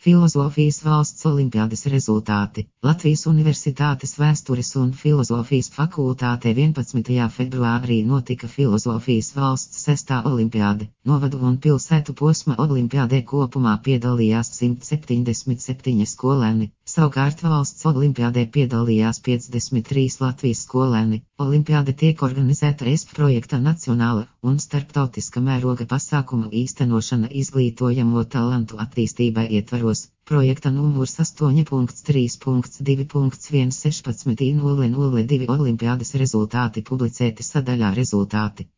Filozofijas valsts olimpiādes rezultāti. Latvijas Universitātes Vēstures un filozofijas fakultātē 11. februārī notika Filozofijas valsts 6. olimpiāde. Novadu un pilsētu posma olimpiādē kopumā piedalījās 177 skolēni, savukārt valsts olimpiādē piedalījās 53 Latvijas skolēni. Olimpiāde tiek organizēta ES projekta nacionāla un starptautiska mēroga pasākuma īstenošana izglītojamo talantu attīstībai ietvaros. Projekta numurs 8.3.2.116.002 olimpiādes rezultāti publicēti sadaļā rezultāti.